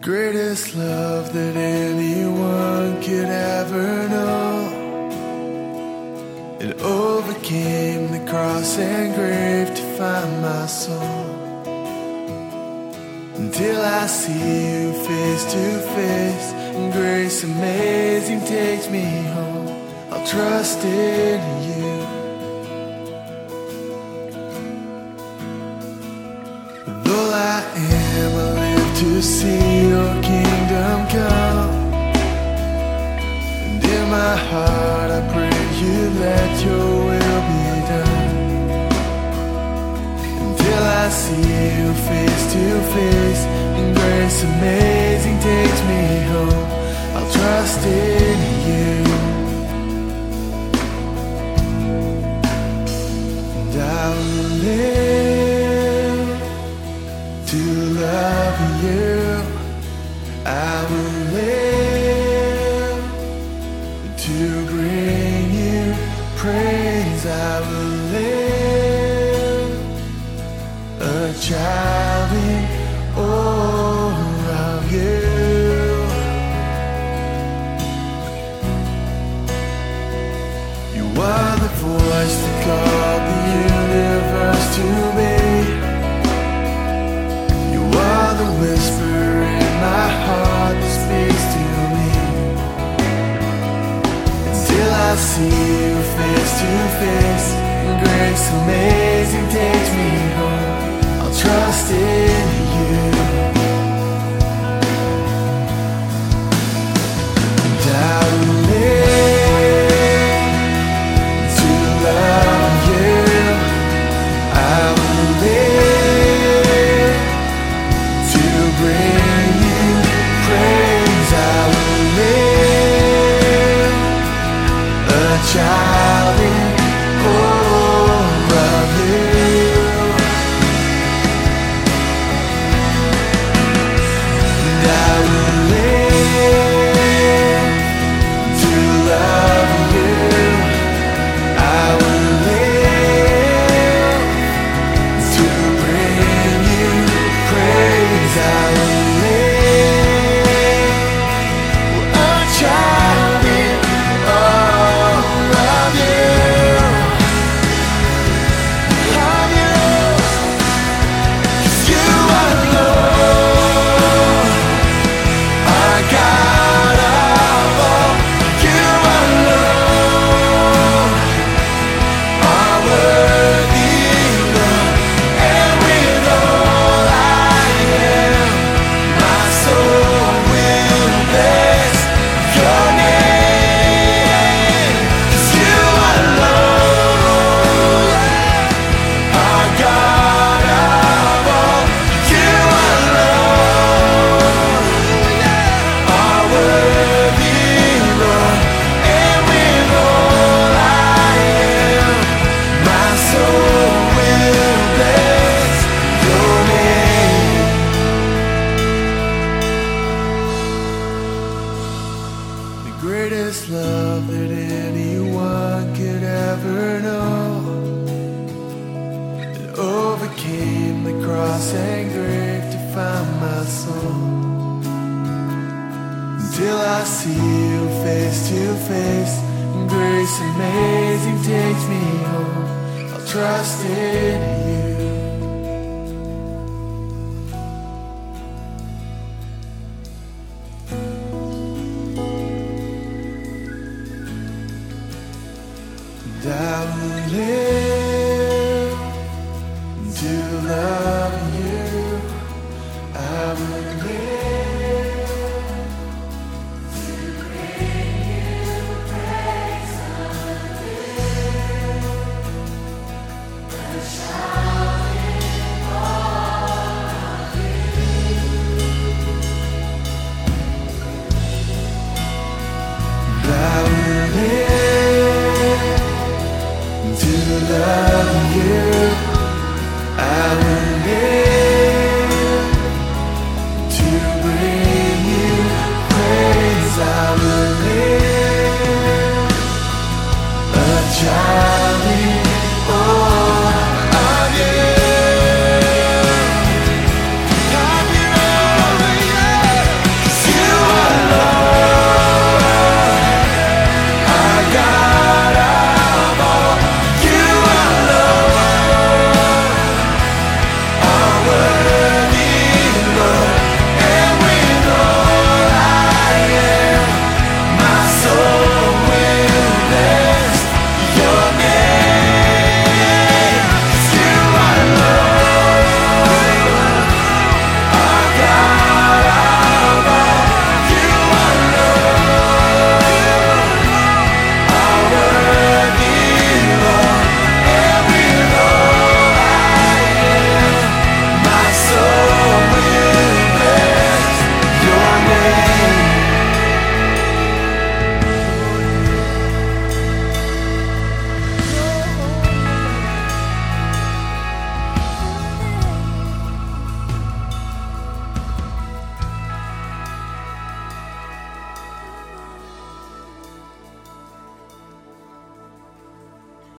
Greatest love that anyone could ever know. It overcame the cross and grave to find my soul. Until I see you face to face, and grace amazing takes me home, I'll trust in you. Though I am, I live to see your kingdom come. And in my heart I pray you let your will be done. Until I see you face to face, and grace amazing takes me home, I'll trust in you. And I will live to love you. I will live to bring you praise. I will live a child in awe of you. You are the voice that called the universe to me. You are the whisper in my heart that speaks to me. Until I see you face to face, and grace amazing takes me home, I'll trust in you. And I will live to love you. I will live to bring you praise. I will live a child in awe of you. And I will live to love you. I will live to bring you praise. I will live a child in awe of you. Of you. 'Cause you are Lord, our God of all. You are Lord, our worthy Lord, and with all I am, my soul will bless your name. 'Cause you are Lord, our God of all. You are Lord, our worthy Lord, and with all I am, my soul will bless your name. The greatest love that anyone could ever know. It overcame the cross and grave to find my soul. Until I see you face to face, and grace amazing takes me home, I'll trust in you. And I will live